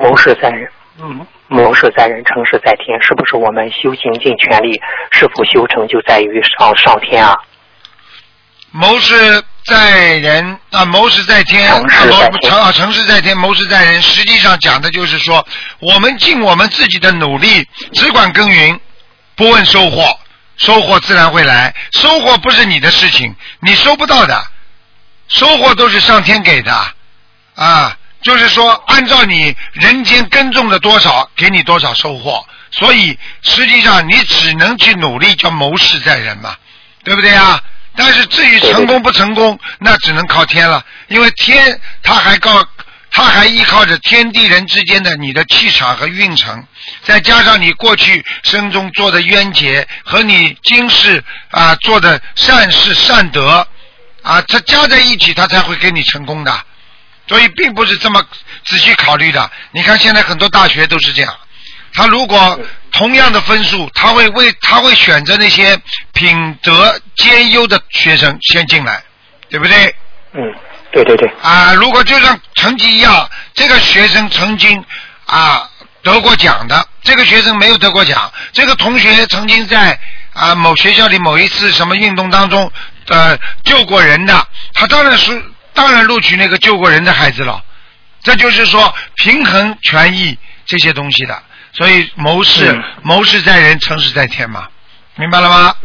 谋事在人，谋事在人，成事在天，是不是我们修行尽全力，是否修成就在于上天啊？ 谋事在人啊，谋事在天，成事在天，谋事在人。实际上讲的就是说，我们尽我们自己的努力，只管耕耘，不问收获，收获自然会来。收获不是你的事情，你收不到的，收获都是上天给的啊。就是说，按照你人间耕种的多少，给你多少收获。所以实际上你只能去努力，叫谋事在人嘛，对不对啊？但是至于成功不成功，那只能靠天了，因为天他还依靠着天地人之间的你的气场和运程，再加上你过去生中做的冤结和你今世做的善事善德它加在一起，他才会给你成功的。所以并不是这么仔细考虑的。你看现在很多大学都是这样，他如果同样的分数，他会选择那些品德兼优的学生先进来，对不对？ 对对对。 如果就像成绩一样，这个学生曾经得过奖的，这个学生没有得过奖，这个同学曾经在某学校里某一次什么运动当中救过人的，他当然录取那个救过人的孩子了。这就是说平衡权益这些东西的。所以谋事在人，成事在天嘛，明白了吗？